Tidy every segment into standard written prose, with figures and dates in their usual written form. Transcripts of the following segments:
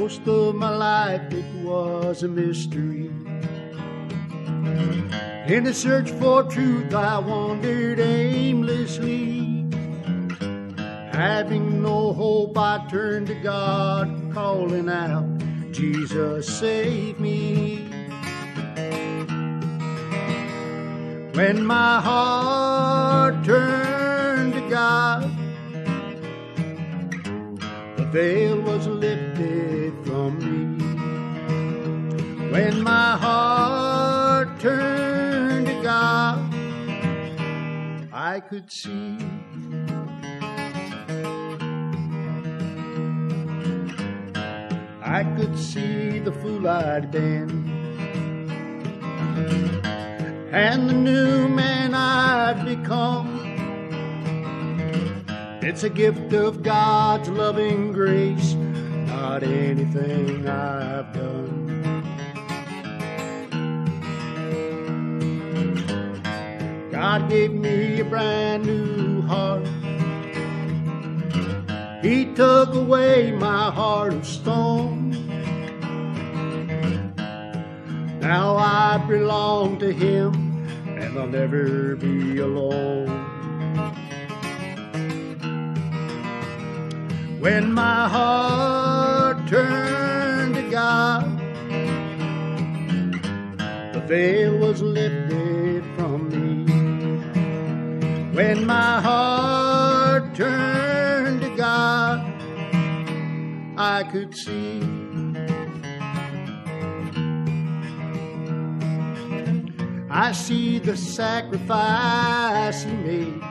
Most of my life it was a mystery. In the search for truth I wandered aimlessly. Having no hope I turned to God, calling out, Jesus save me. When my heart turned to God, the veil was lifted from me. When my heart turned to God, I could see. I could see the fool I'd been, and the new man I'd become. It's a gift of God's loving grace, not anything I've done. God gave me a brand new heart. He took away my heart of stone. Now I belong to Him, and I'll never be alone. When my heart turned to God, the veil was lifted from me. When my heart turned to God, I could see. I see the sacrifice He made.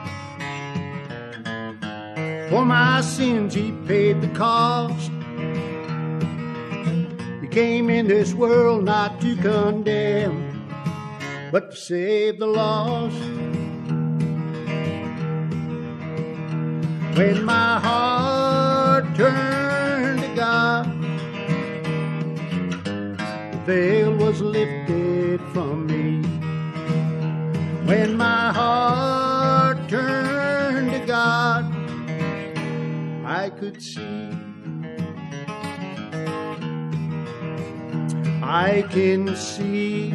For my sins He paid the cost. He came in this world not to condemn, but to save the lost. When my heart turned to God, the veil was lifted from me. When my heart turned to God, I could see. I can see.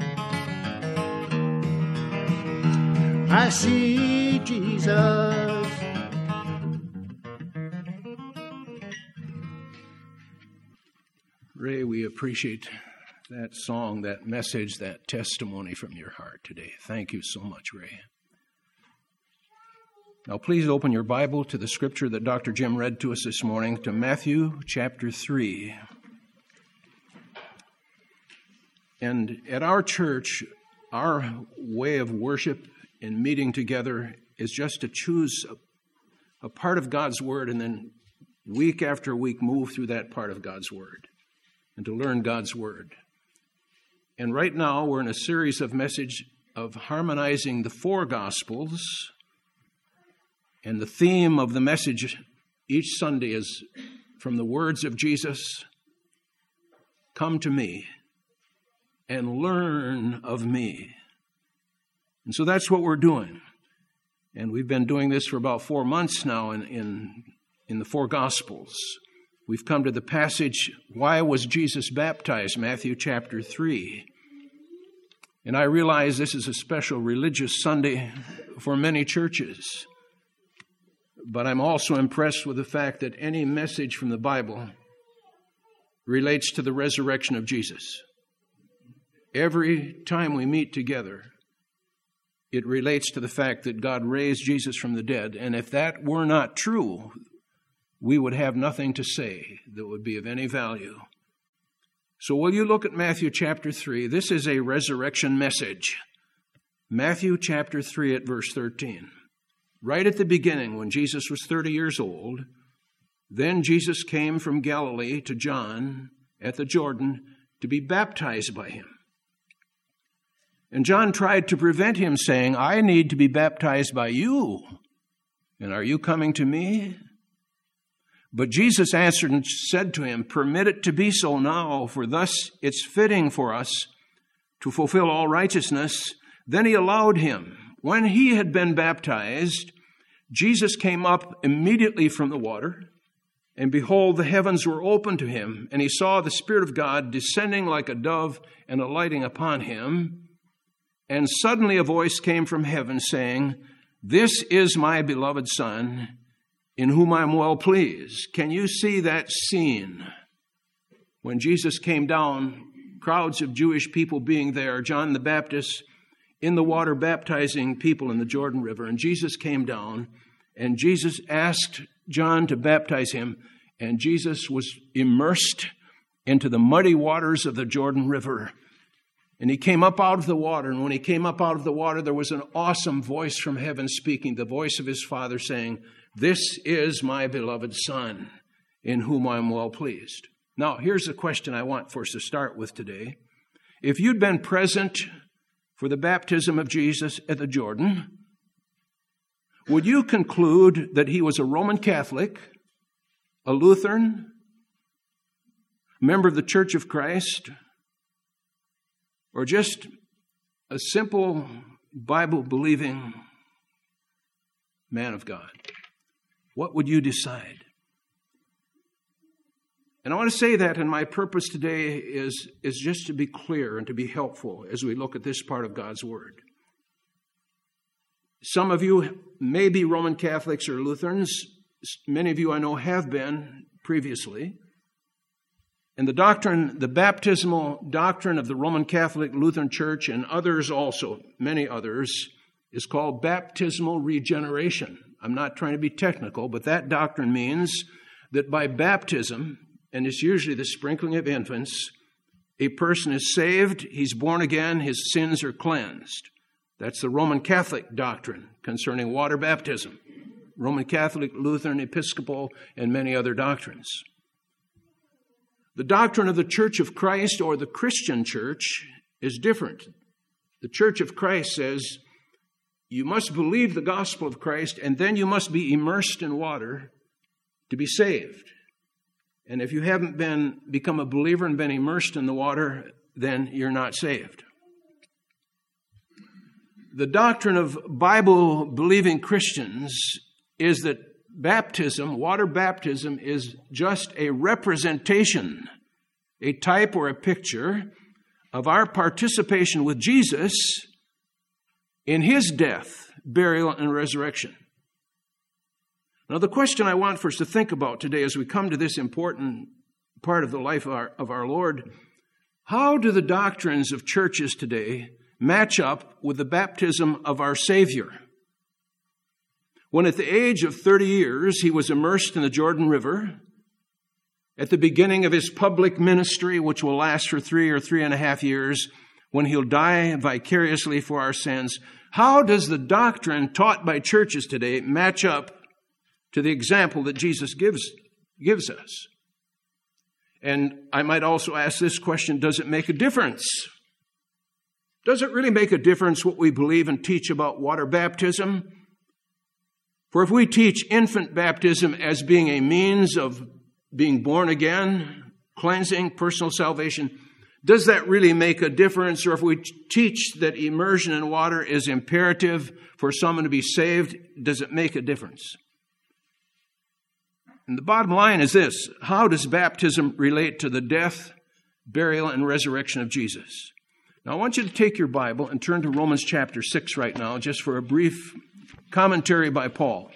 I see Jesus. Ray, we appreciate that song, that message, that testimony from your heart today. Thank you so much, Ray. Now, please open your Bible to the scripture that Dr. Jim read to us this morning, to Matthew chapter 3. And at our church, our way of worship and meeting together is just to choose a part of God's Word and then week after week move through that part of God's Word and to learn God's Word. And right now, we're in a series of message of harmonizing the four Gospels. And the theme of the message each Sunday is from the words of Jesus, "Come to me and learn of me." And so that's what we're doing. And we've been doing this for about 4 months now in the four Gospels. We've come to the passage, why was Jesus baptized? Matthew chapter 3. And I realize this is a special religious Sunday for many churches. But I'm also impressed with the fact that any message from the Bible relates to the resurrection of Jesus. Every time we meet together, it relates to the fact that God raised Jesus from the dead. And if that were not true, we would have nothing to say that would be of any value. So will you look at Matthew chapter 3? This is a resurrection message. Matthew chapter 3 at verse 13. Right at the beginning, when Jesus was 30 years old, then Jesus came from Galilee to John at the Jordan to be baptized by him. And John tried to prevent him, saying, "I need to be baptized by you, and are you coming to me?" But Jesus answered and said to him, "Permit it to be so now, for thus it's fitting for us to fulfill all righteousness." Then he allowed him. When he had been baptized, Jesus came up immediately from the water, And behold, the heavens were opened to him, and he saw the Spirit of God descending like a dove and alighting upon him. And suddenly a voice came from heaven saying, "This is my beloved Son, in whom I am well pleased." Can you see that scene? When Jesus came down, crowds of Jewish people being there, John the Baptist in the water baptizing people in the Jordan River. And Jesus came down, and Jesus asked John to baptize him, and Jesus was immersed into the muddy waters of the Jordan River. And he came up out of the water, and when he came up out of the water, there was an awesome voice from heaven speaking, the voice of his Father saying, "This is my beloved Son, in whom I am well pleased." Now, here's the question I want for us to start with today. If you'd been present for the baptism of Jesus at the Jordan, would you conclude that he was a Roman Catholic, a Lutheran, a member of the Church of Christ, or just a simple Bible-believing man of God? What would you decide? And I want to say that, and my purpose today is just to be clear and to be helpful as we look at this part of God's Word. Some of you may be Roman Catholics or Lutherans. Many of you I know have been previously. And the baptismal doctrine of the Roman Catholic Lutheran Church and others also, many others, is called baptismal regeneration. I'm not trying to be technical, but that doctrine means that by baptism, and it's usually the sprinkling of infants, a person is saved, he's born again, his sins are cleansed. That's the Roman Catholic doctrine concerning water baptism. Roman Catholic, Lutheran, Episcopal, and many other doctrines. The doctrine of the Church of Christ or the Christian church is different. The Church of Christ says you must believe the gospel of Christ and then you must be immersed in water to be saved. And if you haven't become a believer and been immersed in the water, then you're not saved. The doctrine of Bible-believing Christians is that baptism, water baptism, is just a representation, a type or a picture of our participation with Jesus in his death, burial, and resurrection. Now, the question I want for us to think about today as we come to this important part of the life of our Lord, how do the doctrines of churches today match up with the baptism of our Savior? When at the age of 30 years, he was immersed in the Jordan River, at the beginning of his public ministry, which will last for 3 or 3.5 years, when he'll die vicariously for our sins, how does the doctrine taught by churches today match up to the example that Jesus gives us? And I might also ask this question, does it make a difference? Does it really make a difference what we believe and teach about water baptism? For if we teach infant baptism as being a means of being born again, cleansing, personal salvation, does that really make a difference? Or if we teach that immersion in water is imperative for someone to be saved, does it make a difference? And the bottom line is this: how does baptism relate to the death, burial, and resurrection of Jesus? Now, I want you to take your Bible and turn to Romans chapter 6 right now, just for a brief commentary by Paul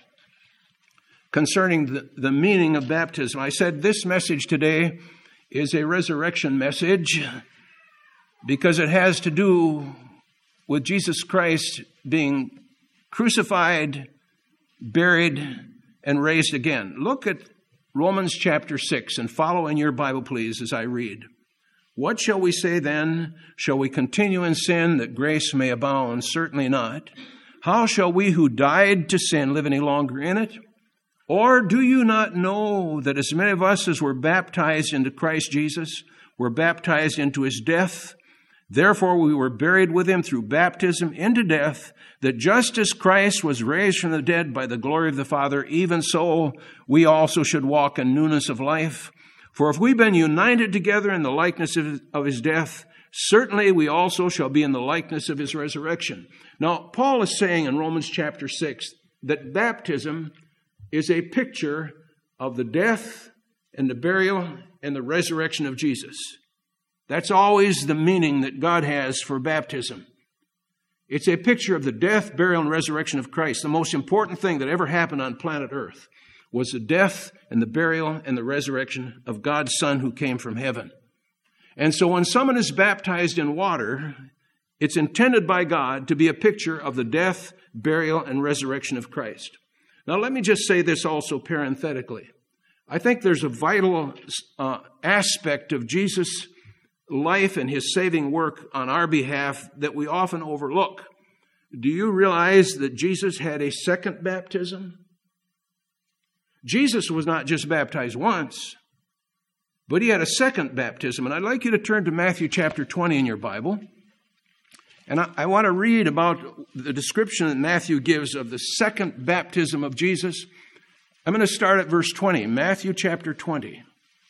concerning the meaning of baptism. I said this message today is a resurrection message because it has to do with Jesus Christ being crucified, buried, and raised again. Look at Romans chapter 6 and follow in your Bible, please, as I read. What shall we say then? Shall we continue in sin that grace may abound? Certainly not. How shall we who died to sin live any longer in it? Or do you not know that as many of us as were baptized into Christ Jesus were baptized into his death? Therefore we were buried with him through baptism into death, that just as Christ was raised from the dead by the glory of the Father, even so we also should walk in newness of life. For if we've been united together in the likeness of his death, certainly we also shall be in the likeness of his resurrection. Now, Paul is saying in Romans chapter 6 that baptism is a picture of the death and the burial and the resurrection of Jesus. That's always the meaning that God has for baptism. It's a picture of the death, burial, and resurrection of Christ. The most important thing that ever happened on planet Earth was the death and the burial and the resurrection of God's Son who came from heaven. And so when someone is baptized in water, it's intended by God to be a picture of the death, burial, and resurrection of Christ. Now let me just say this also parenthetically. I think there's a vital aspect of Jesus' life and his saving work on our behalf that we often overlook. Do you realize that Jesus had a second baptism? Jesus was not just baptized once, but he had a second baptism. And I'd like you to turn to Matthew chapter 20 in your Bible. And I want to read about the description that Matthew gives of the second baptism of Jesus. I'm going to start at verse 20, Matthew chapter 20.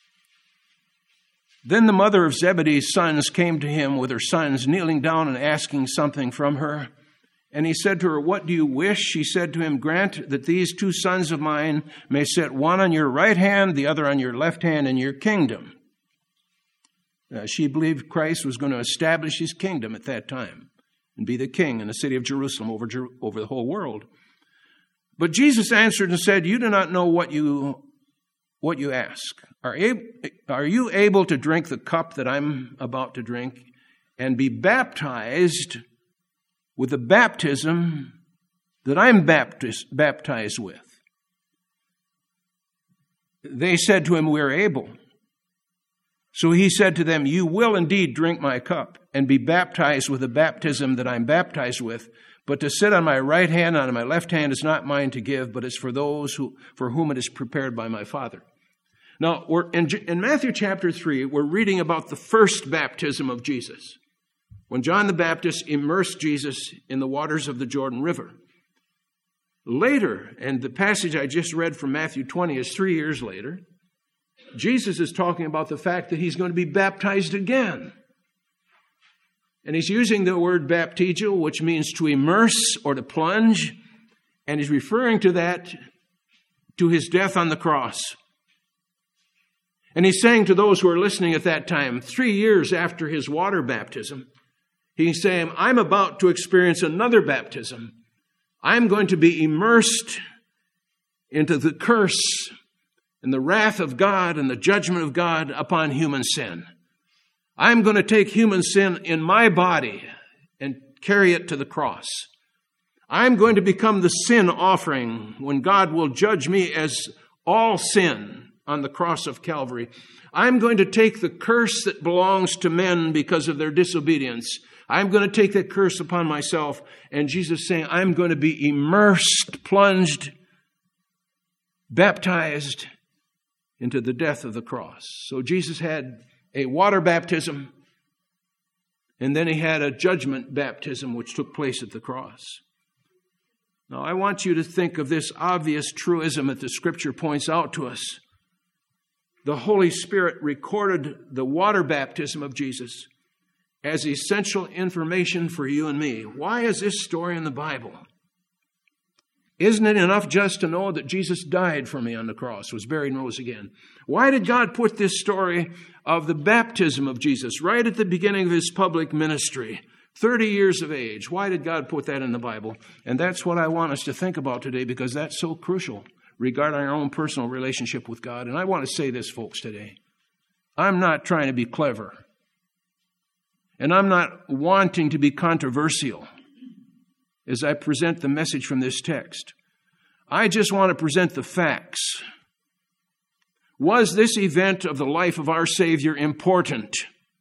Then the mother of Zebedee's sons came to him with her sons, kneeling down and asking something from her. And he said to her, "What do you wish?" She said to him, "Grant that these two sons of mine may sit one on your right hand, the other on your left hand in your kingdom." She believed Christ was going to establish his kingdom at that time and be the king in the city of Jerusalem over the whole world. But Jesus answered and said, "You do not know what you ask. Are you able to drink the cup that I'm about to drink and be baptized with the baptism that I'm baptized with?" They said to him, "We are able." So he said to them, "You will indeed drink my cup and be baptized with the baptism that I'm baptized with. But to sit on my right hand and on my left hand is not mine to give, but it's for those for whom it is prepared by my Father." Now, in Matthew chapter 3, we're reading about the first baptism of Jesus, when John the Baptist immersed Jesus in the waters of the Jordan River. Later, and the passage I just read from Matthew 20 is 3 years later, Jesus is talking about the fact that he's going to be baptized again. And he's using the word baptizo, which means to immerse or to plunge, and he's referring to that, to his death on the cross. And he's saying to those who are listening at that time, 3 years after his water baptism, he's saying, I'm about to experience another baptism. I'm going to be immersed into the curse and the wrath of God and the judgment of God upon human sin. I'm going to take human sin in my body and carry it to the cross. I'm going to become the sin offering when God will judge me as all sin on the cross of Calvary. I'm going to take the curse that belongs to men because of their disobedience. I'm going to take that curse upon myself. And Jesus is saying, I'm going to be immersed, plunged, baptized into the death of the cross. So Jesus had a water baptism, and then he had a judgment baptism which took place at the cross. Now, I want you to think of this obvious truism that the Scripture points out to us. The Holy Spirit recorded the water baptism of Jesus as essential information for you and me. Why is this story in the Bible? Isn't it enough just to know that Jesus died for me on the cross, was buried and rose again? Why did God put this story of the baptism of Jesus right at the beginning of his public ministry, 30 years of age? Why did God put that in the Bible? And that's what I want us to think about today, because that's so crucial regarding our own personal relationship with God. And I want to say this, folks, today. I'm not trying to be clever. And I'm not wanting to be controversial as I present the message from this text. I just want to present the facts. Was this event of the life of our Savior important?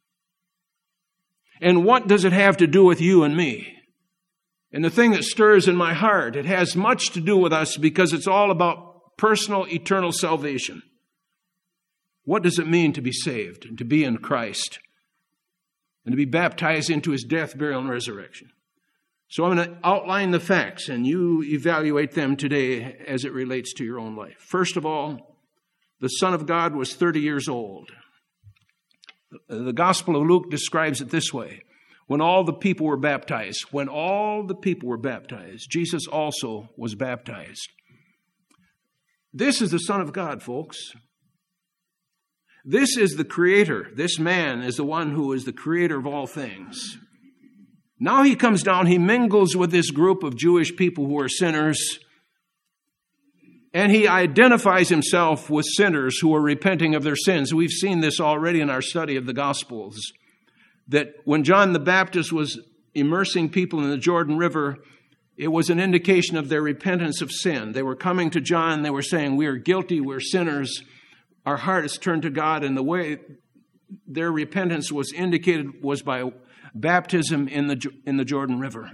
And what does it have to do with you and me? And the thing that stirs in my heart, it has much to do with us because it's all about personal, eternal salvation. What does it mean to be saved and to be in Christ and to be baptized into his death, burial, and resurrection? So I'm going to outline the facts, and you evaluate them today as it relates to your own life. First of all, the Son of God was 30 years old. The Gospel of Luke describes it this way. When all the people were baptized, Jesus also was baptized. This is the Son of God, folks. This is the Creator. This man is the one who is the Creator of all things. Now he comes down, he mingles with this group of Jewish people who are sinners, and he identifies himself with sinners who are repenting of their sins. We've seen this already in our study of the Gospels, that when John the Baptist was immersing people in the Jordan River, it was an indication of their repentance of sin. They were coming to John, they were saying, we are guilty, we're sinners, our heart is turned to God, and the way their repentance was indicated was by baptism in the Jordan River.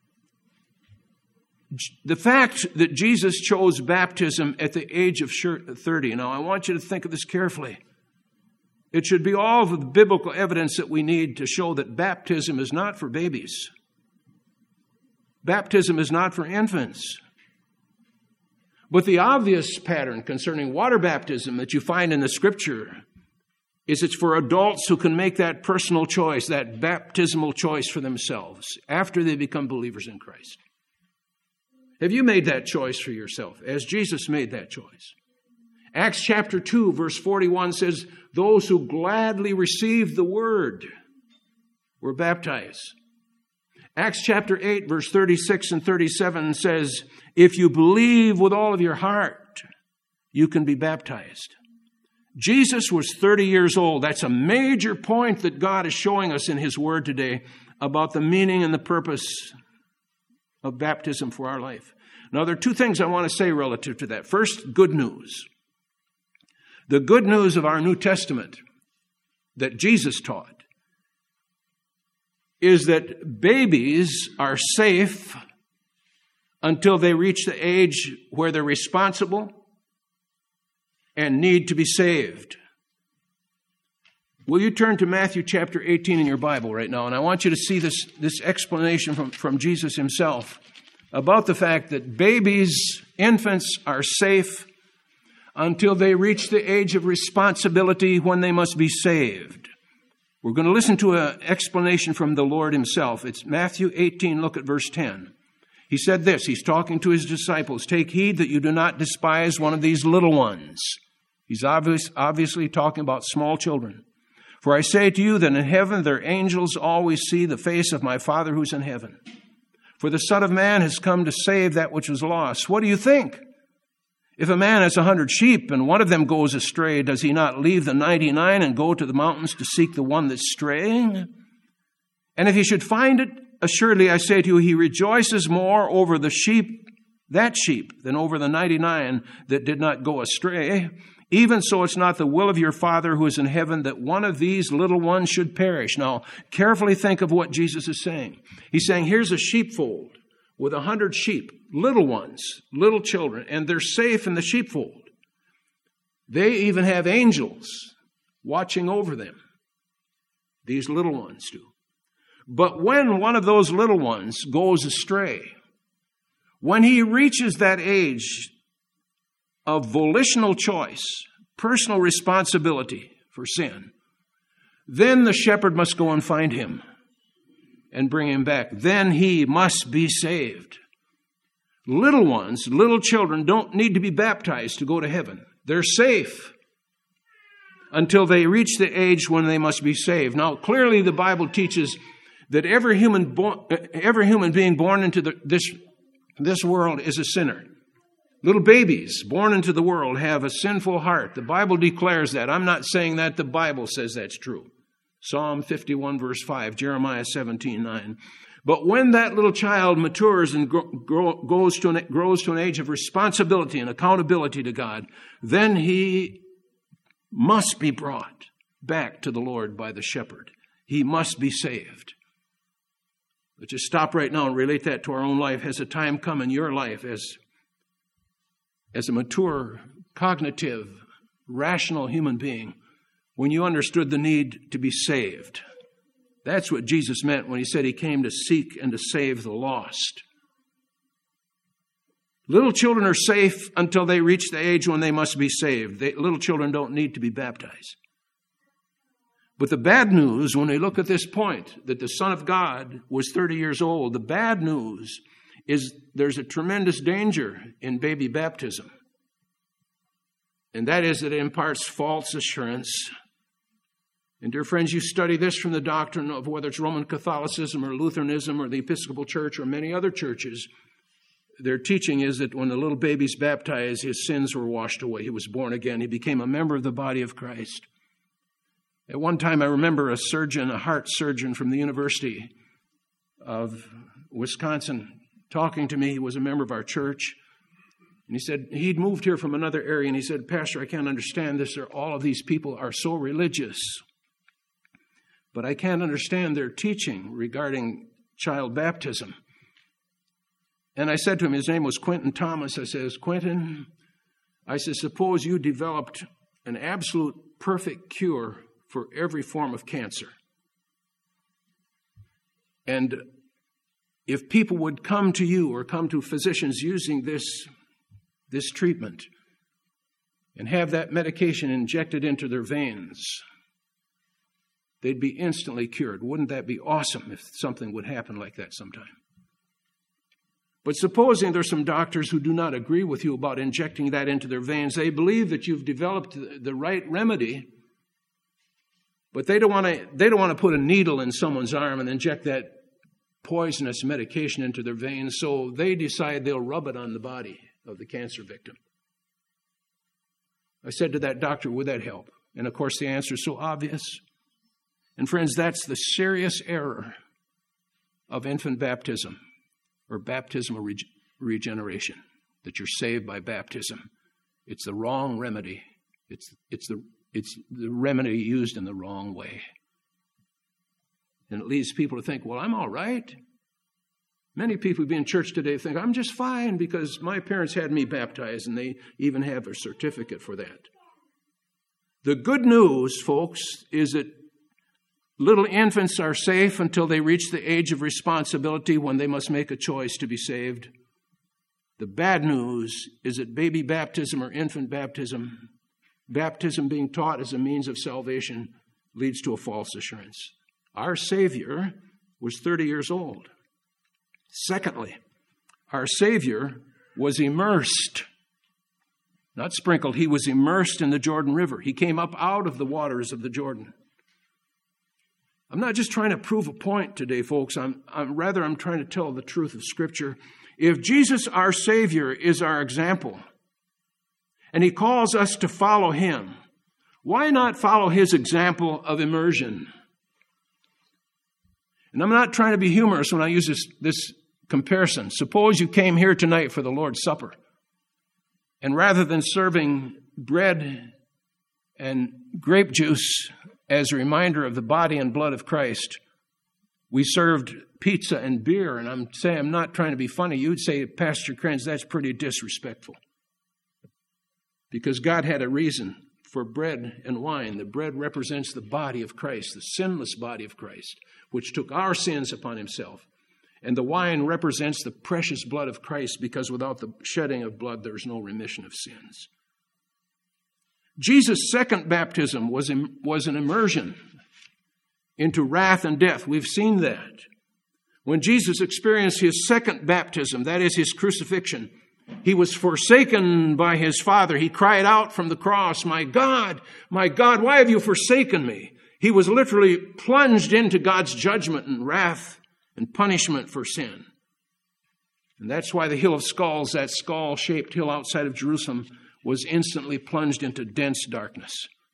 The fact that Jesus chose baptism at the age of 30, now I want you to think of this carefully. It should be all of the biblical evidence that we need to show that baptism is not for babies. Baptism is not for infants. But the obvious pattern concerning water baptism that you find in the Scripture is it's for adults who can make that personal choice, that baptismal choice for themselves after they become believers in Christ. Have you made that choice for yourself, as Jesus made that choice? Acts chapter 2, verse 41 says, those who gladly received the word were baptized. Acts chapter 8, verse 36 and 37 says, if you believe with all of your heart, you can be baptized. Jesus was 30 years old. That's a major point that God is showing us in His Word today about the meaning and the purpose of baptism for our life. Now, there are two things I want to say relative to that. First, good news. The good news of our New Testament that Jesus taught is that babies are safe until they reach the age where they're responsible and need to be saved. Will you turn to Matthew chapter 18 in your Bible right now? And I want you to see this explanation from Jesus himself about the fact that babies, infants, are safe until they reach the age of responsibility when they must be saved. We're going to listen to an explanation from the Lord himself. It's Matthew 18, look at verse 10. He said this, he's talking to his disciples, take heed that you do not despise one of these little ones. He's obviously talking about small children. For I say to you that in heaven their angels always see the face of my Father who's in heaven. For the Son of Man has come to save that which was lost. What do you think? If a man has 100 sheep and one of them goes astray, does he not leave the 99 and go to the mountains to seek the one that's straying? And if he should find it, assuredly I say to you, he rejoices more over the sheep, that sheep, than over the 99 that did not go astray. Even so, it's not the will of your Father who is in heaven that one of these little ones should perish. Now, carefully think of what Jesus is saying. He's saying, here's a sheepfold with 100 sheep, little ones, little children, and they're safe in the sheepfold. They even have angels watching over them. These little ones do. But when one of those little ones goes astray, when he reaches that age of volitional choice, personal responsibility for sin, then the shepherd must go and find him and bring him back. Then he must be saved. Little ones, little children don't need to be baptized to go to heaven. They're safe until they reach the age when they must be saved. Now, clearly the Bible teaches that every human being born into this world is a sinner. Little babies born into the world have a sinful heart. The Bible declares that. I'm not saying that. The Bible says that's true. Psalm 51 verse 5, Jeremiah 17:9. But when that little child matures and grows to an age of responsibility and accountability to God, then he must be brought back to the Lord by the shepherd. He must be saved. Let's just stop right now and relate that to our own life. Has a time come in your life as a mature, cognitive, rational human being when you understood the need to be saved? That's what Jesus meant when he said he came to seek and to save the lost. Little children are safe until they reach the age when they must be saved. Little children don't need to be baptized. But the bad news, when we look at this point, that the Son of God was 30 years old, the bad news is there's a tremendous danger in baby baptism. and that is that it imparts false assurance. And dear friends, you study this from the doctrine of whether it's Roman Catholicism or Lutheranism or the Episcopal Church or many other churches. Their teaching is that when the little baby's baptized, his sins were washed away. He was born again. He became a member of the body of Christ. At one time, I remember a heart surgeon from the University of Wisconsin, talking to me. He was a member of our church. And he said, he'd moved here from another area, and he said, Pastor, I can't understand this. All of these people are so religious, but I can't understand their teaching regarding child baptism. And I said to him, his name was Quentin Thomas. I says, Quentin, I said, suppose you developed an absolute perfect cure for every form of cancer. And if people would come to you or come to physicians using this treatment and have that medication injected into their veins, they'd be instantly cured. Wouldn't that be awesome if something would happen like that sometime? But supposing there's some doctors who do not agree with you about injecting that into their veins, they believe that you've developed the right remedy, but they don't want to put a needle in someone's arm and inject that poisonous medication into their veins, so they decide they'll rub it on the body of the cancer victim. I said to that doctor, would that help? And of course the answer is so obvious. And friends, that's the serious error of infant baptism or baptismal regeneration, that you're saved by baptism. It's the wrong remedy. It's the remedy used in the wrong way. And it leads people to think, well, I'm all right. Many people who be in church today think, I'm just fine because my parents had me baptized, and they even have a certificate for that. The good news, folks, is that little infants are safe until they reach the age of responsibility when they must make a choice to be saved. The bad news is that baby baptism or infant baptism being taught as a means of salvation, leads to a false assurance. Our Savior was 30 years old. Secondly, our Savior was immersed, not sprinkled. He was immersed in the Jordan River. He came up out of the waters of the Jordan. I'm not just trying to prove a point today, folks. I'm trying to tell the truth of Scripture. If Jesus, our Savior, is our example, and He calls us to follow Him, why not follow His example of immersion? And I'm not trying to be humorous when I use this comparison. Suppose you came here tonight for the Lord's Supper, and rather than serving bread and grape juice as a reminder of the body and blood of Christ, we served pizza and beer. And I'm not trying to be funny. You'd say, Pastor Krenz, that's pretty disrespectful. Because God had a reason for bread and wine. The bread represents the body of Christ, the sinless body of Christ, which took our sins upon Himself. And the wine represents the precious blood of Christ, because without the shedding of blood, there's no remission of sins. Jesus' second baptism was an immersion into wrath and death. We've seen that. When Jesus experienced His second baptism, that is His crucifixion, He was forsaken by His Father. He cried out from the cross, my God, why have you forsaken me? He was literally plunged into God's judgment and wrath and punishment for sin. And that's why the Hill of Skulls, that skull-shaped hill outside of Jerusalem, was instantly plunged into dense darkness.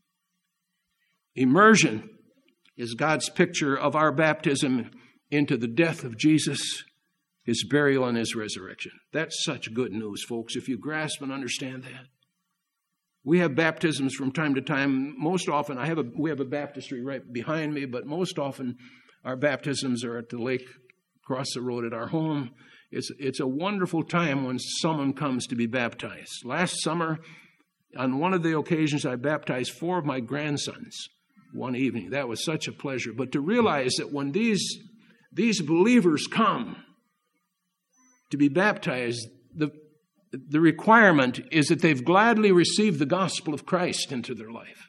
Immersion is God's picture of our baptism into the death of Jesus, His burial, and His resurrection. That's such good news, folks, if you grasp and understand that. We have baptisms from time to time. Most often, we have a baptistry right behind me, but most often our baptisms are at the lake across the road at our home. It's a wonderful time when someone comes to be baptized. Last summer, on one of the occasions, I baptized 4 of my grandsons one evening. That was such a pleasure. But to realize that when these believers come to be baptized, the requirement is that they've gladly received the gospel of Christ into their life.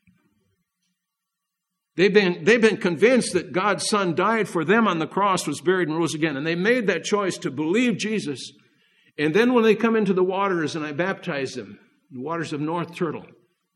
They've been convinced that God's Son died for them on the cross, was buried, and rose again. And they made that choice to believe Jesus. And then when they come into the waters and I baptize them, the waters of North Turtle,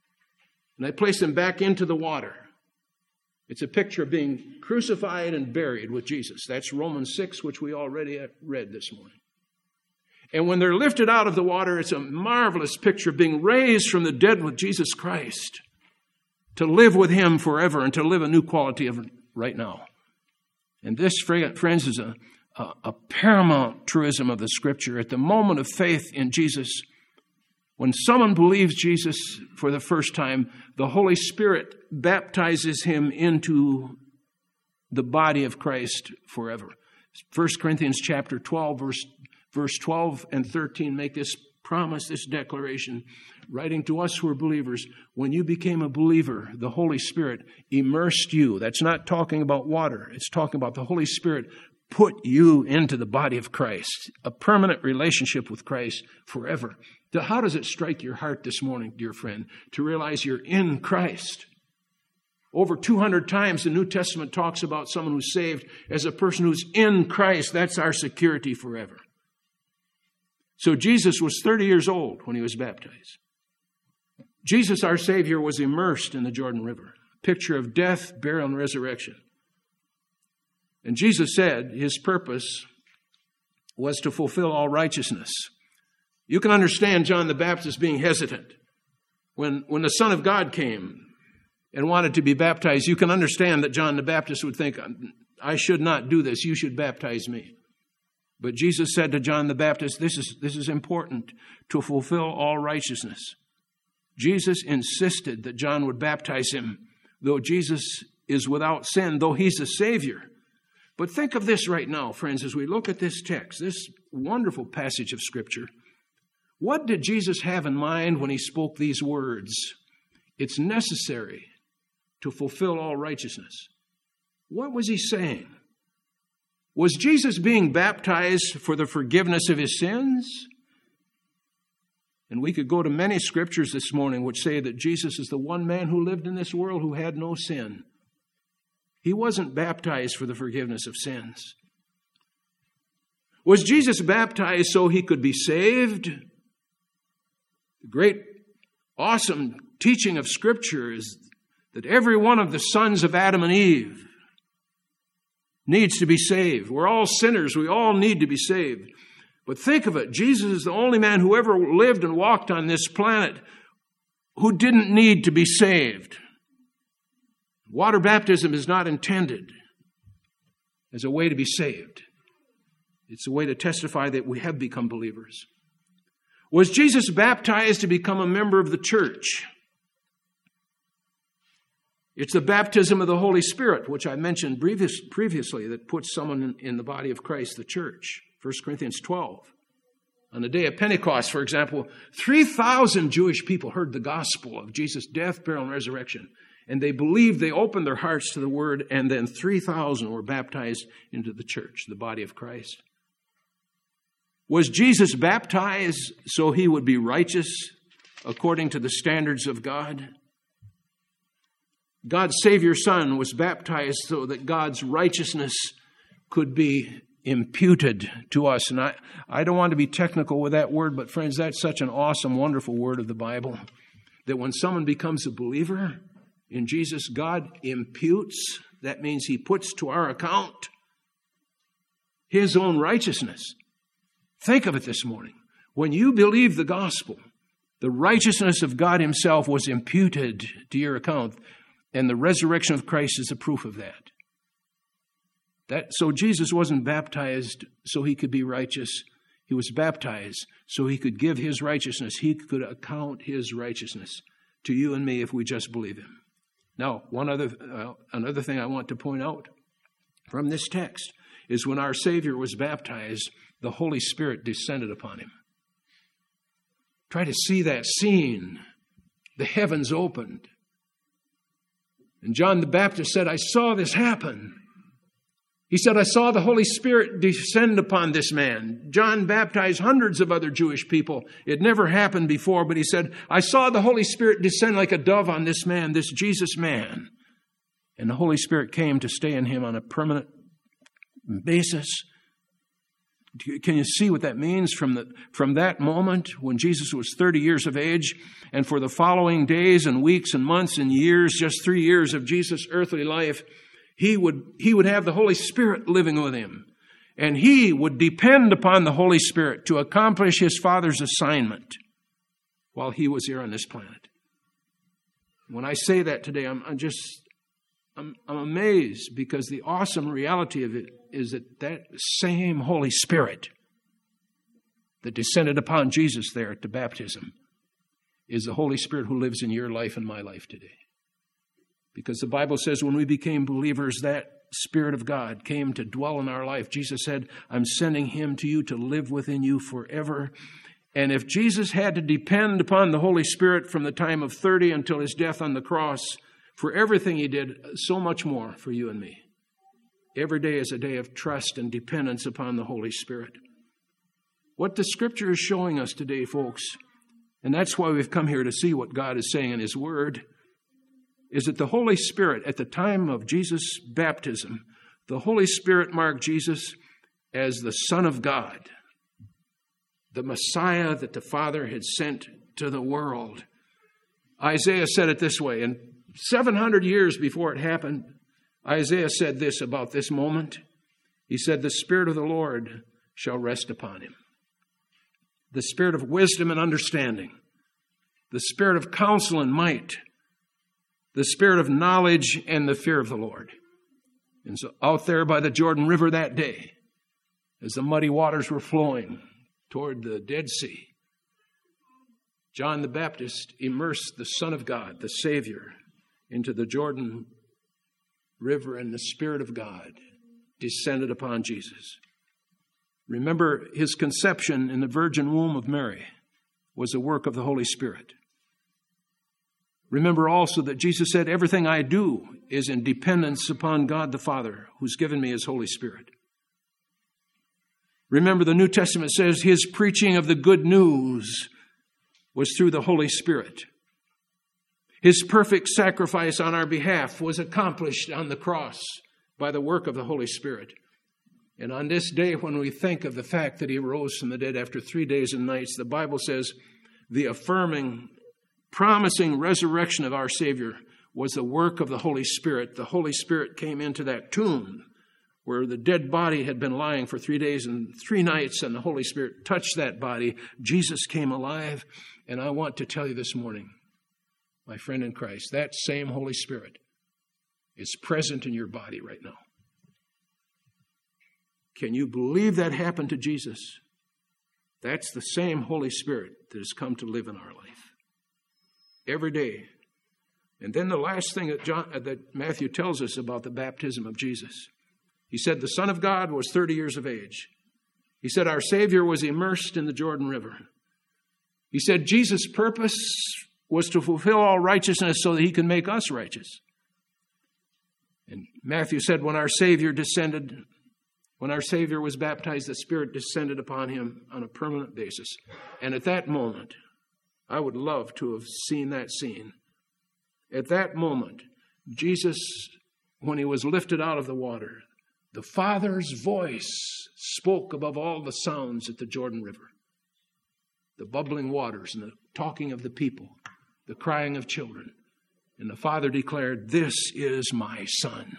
And I placed him back into the water. It's a picture of being crucified and buried with Jesus. That's Romans 6, which we already read this morning. And when they're lifted out of the water, it's a marvelous picture of being raised from the dead with Jesus Christ, to live with him forever and to live a new quality of right now. And this, friends, is a paramount truism of the Scripture. At the moment of faith in Jesus, when someone believes Jesus for the first time, the Holy Spirit baptizes him into the body of Christ forever. 1 Corinthians chapter 12, verse 12 and 13 make this promise, this declaration, writing to us who are believers. When you became a believer, the Holy Spirit immersed you. That's not talking about water. It's talking about the Holy Spirit put you into the body of Christ, a permanent relationship with Christ forever. How does it strike your heart this morning, dear friend, to realize you're in Christ? Over 200 times the New Testament talks about someone who's saved as a person who's in Christ. That's our security forever. So Jesus was 30 years old when he was baptized. Jesus, our Savior, was immersed in the Jordan River, a picture of death, burial, and resurrection. And Jesus said his purpose was to fulfill all righteousness. You can understand John the Baptist being hesitant. When the Son of God came and wanted to be baptized, you can understand that John the Baptist would think, I should not do this, you should baptize me. But Jesus said to John the Baptist, this is important to fulfill all righteousness. Jesus insisted that John would baptize him, though Jesus is without sin, though he's a Savior. But think of this right now, friends, as we look at this text, this wonderful passage of Scripture. What did Jesus have in mind when he spoke these words? It's necessary to fulfill all righteousness. What was he saying? Was Jesus being baptized for the forgiveness of his sins? And we could go to many scriptures this morning which say that Jesus is the one man who lived in this world who had no sin. He wasn't baptized for the forgiveness of sins. Was Jesus baptized so he could be saved? The great, awesome teaching of Scripture is that every one of the sons of Adam and Eve needs to be saved. We're all sinners. We all need to be saved. But think of it. Jesus is the only man who ever lived and walked on this planet who didn't need to be saved. Water baptism is not intended as a way to be saved. It's a way to testify that we have become believers. Was Jesus baptized to become a member of the church? It's the baptism of the Holy Spirit, which I mentioned previously, that puts someone in the body of Christ, the church. 1 Corinthians 12. On the day of Pentecost, for example, 3,000 Jewish people heard the gospel of Jesus' death, burial, and resurrection. And they believed, they opened their hearts to the word, and then 3,000 were baptized into the church, the body of Christ. Was Jesus baptized so he would be righteous according to the standards of God? God's Savior Son was baptized so that God's righteousness could be imputed to us. And I don't want to be technical with that word, but friends, that's such an awesome, wonderful word of the Bible, that when someone becomes a believer in Jesus, God imputes. That means he puts to our account his own righteousness. Think of it this morning. When you believe the gospel, the righteousness of God himself was imputed to your account, and the resurrection of Christ is a proof of that. So Jesus wasn't baptized so he could be righteous. He was baptized so he could give his righteousness. He could account his righteousness to you and me if we just believe him. Now, another thing I want to point out from this text is when our Savior was baptized, the Holy Spirit descended upon him. Try to see that scene. The heavens opened. And John the Baptist said, I saw this happen. He said, I saw the Holy Spirit descend upon this man. John baptized hundreds of other Jewish people. It never happened before, but he said, I saw the Holy Spirit descend like a dove on this man, this Jesus man. And the Holy Spirit came to stay in him on a permanent basis. Can you see what that means? From that moment when Jesus was 30 years of age, and for the following days and weeks and months and years, just 3 years of Jesus' earthly life, he would have the Holy Spirit living with him. And he would depend upon the Holy Spirit to accomplish his Father's assignment while he was here on this planet. When I say that today, I'm amazed, because the awesome reality of it is that same Holy Spirit that descended upon Jesus there at the baptism is the Holy Spirit who lives in your life and my life today. Because the Bible says when we became believers, that Spirit of God came to dwell in our life. Jesus said, I'm sending him to you to live within you forever. And if Jesus had to depend upon the Holy Spirit from the time of 30 until his death on the cross for everything he did, so much more for you and me. Every day is a day of trust and dependence upon the Holy Spirit. What the Scripture is showing us today, folks, and that's why we've come here to see what God is saying in his Word, is that the Holy Spirit, at the time of Jesus' baptism, the Holy Spirit marked Jesus as the Son of God, the Messiah that the Father had sent to the world. Isaiah said it this way, and 700 years before it happened, Isaiah said this about this moment. He said, the Spirit of the Lord shall rest upon him. The Spirit of wisdom and understanding, the Spirit of counsel and might, the Spirit of knowledge and the fear of the Lord. And so out there by the Jordan River that day, as the muddy waters were flowing toward the Dead Sea, John the Baptist immersed the Son of God, the Savior, into the Jordan River, and the Spirit of God descended upon Jesus. Remember, his conception in the virgin womb of Mary was a work of the Holy Spirit. Remember also that Jesus said, everything I do is in dependence upon God the Father, who's given me his Holy Spirit. Remember, the New Testament says his preaching of the good news was through the Holy Spirit. His perfect sacrifice on our behalf was accomplished on the cross by the work of the Holy Spirit. And on this day, when we think of the fact that he rose from the dead after 3 days and nights, the Bible says the affirming, promising resurrection of our Savior was the work of the Holy Spirit. The Holy Spirit came into that tomb where the dead body had been lying for 3 days and 3 nights, and the Holy Spirit touched that body. Jesus came alive. And I want to tell you this morning, my friend in Christ, that same Holy Spirit is present in your body right now. Can you believe that happened to Jesus? That's the same Holy Spirit that has come to live in our life every day. And then the last thing that Matthew tells us about the baptism of Jesus. He said the Son of God was 30 years of age. He said our Savior was immersed in the Jordan River. He said Jesus' purpose was to fulfill all righteousness so that he can make us righteous. And Matthew said when our Savior was baptized, the Spirit descended upon him on a permanent basis. And at that moment, I would love to have seen that scene. At that moment, Jesus, when he was lifted out of the water, the Father's voice spoke above all the sounds at the Jordan River. The bubbling waters and the talking of the people, the crying of children. And the Father declared, "This is my Son."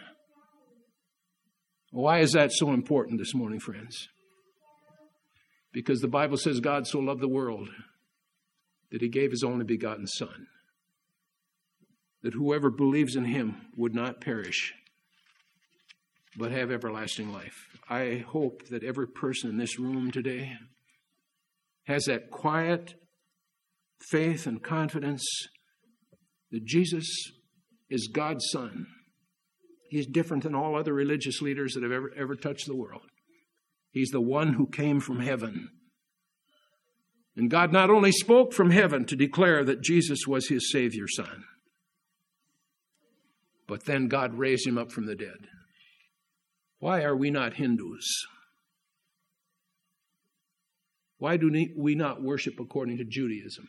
Why is that so important this morning, friends? Because the Bible says God so loved the world that he gave his only begotten Son, that whoever believes in him would not perish, but have everlasting life. I hope that every person in this room today has that quiet faith and confidence that Jesus is God's Son. He's different than all other religious leaders that have ever touched the world. He's the one who came from heaven. And God not only spoke from heaven to declare that Jesus was his Savior Son, but then God raised him up from the dead. Why are we not Hindus? Why do we not worship according to Judaism?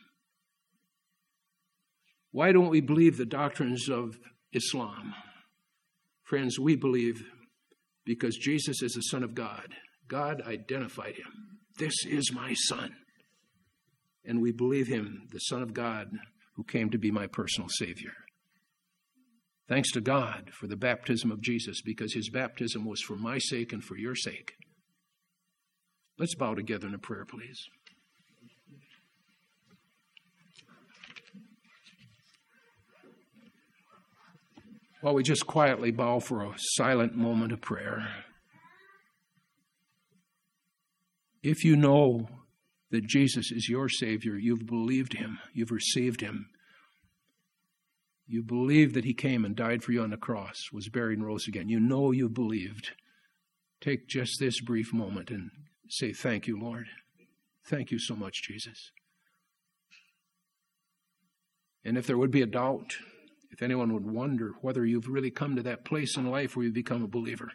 Why don't we believe the doctrines of Islam? Friends, we believe because Jesus is the Son of God. God identified him. This is my son. And we believe him, the Son of God, who came to be my personal Savior. Thanks to God for the baptism of Jesus, because his baptism was for my sake and for your sake. Let's bow together in a prayer, please. While we just quietly bow for a silent moment of prayer, if you know that Jesus is your Savior, you've believed him, you've received him, you believe that he came and died for you on the cross, was buried and rose again, you know you believed, take just this brief moment and say, thank you, Lord. Thank you so much, Jesus. And if there would be a doubt, if anyone would wonder whether you've really come to that place in life where you become a believer,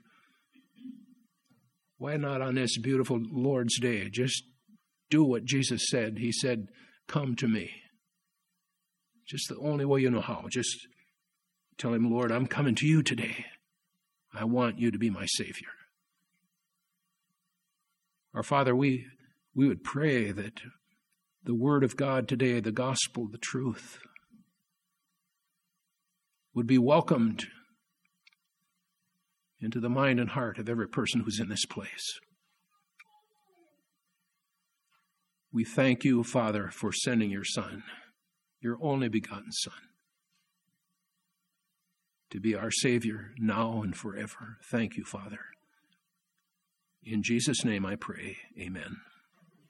why not on this beautiful Lord's Day just do what Jesus said? He said, come to me. Just the only way you know how. Just tell him, Lord, I'm coming to you today. I want you to be my Savior. Our Father, we would pray that the Word of God today, the gospel, the truth, would be welcomed into the mind and heart of every person who's in this place. We thank you, Father, for sending your Son, your only begotten Son, to be our Savior now and forever. Thank you, Father. In Jesus' name I pray, amen.